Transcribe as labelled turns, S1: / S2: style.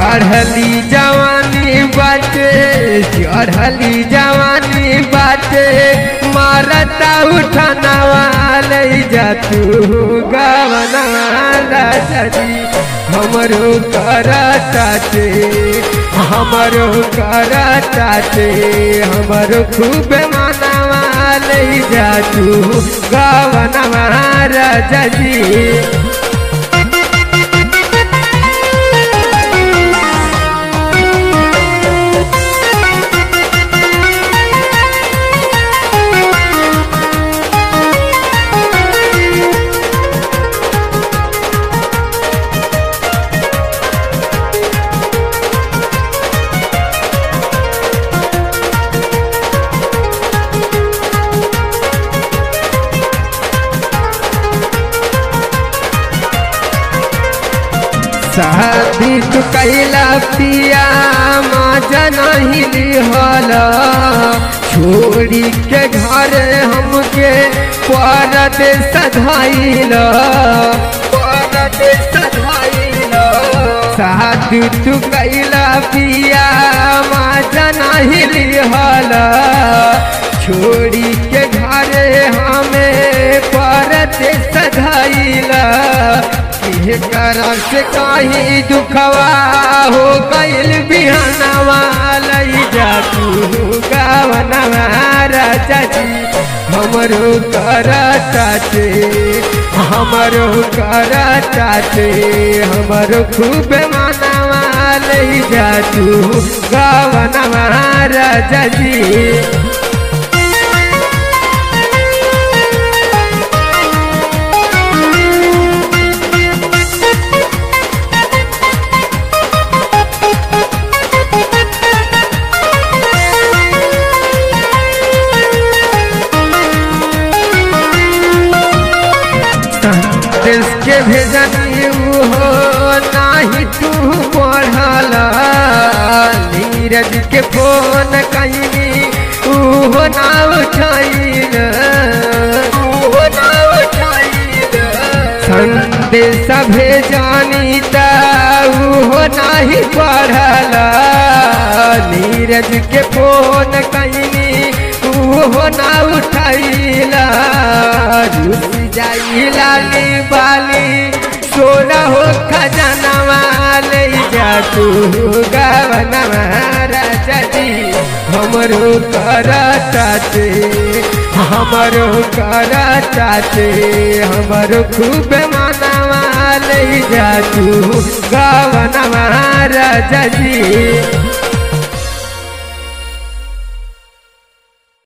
S1: चढ़ली जवानी बाटे चढ़ली जवानी बाटे मारता उठनवा ले जा तू गवना राजा जी हमरो करताते हमरो करताते हमरो खूब मनवा ले जा तू गवना राजा जी। शादी तू कैला पिया माजा नहीं लिहल छोड़ी के घर हमके परदेस सधाइल शादी तू कैला पिया माजा नहीं लिहल छोड़ी के घर हमें परदेस सधाइल करा से कहीं दुखवा हो गइल बिहनवा लई जा तू गवनवा राजा जी हमरो करताते हमरो करताते हमरो खूब मनवा लई जा तू गवनवा राजा जी। देश के भेजनी हो नाही तू पढ़ल नीरज के फोन कहीं हो ना उठाइल संदेश भेजनी हो नहीं पढ़ल नीरज के फोन कहीं हो ना उठाइला जाइला बाली सोना हो खजनवा ले जा तू गवनवा राजा जी हमरो करताते हमरो करताते हमरो खूब मनवा ले जा तू गवनवा राजा जी।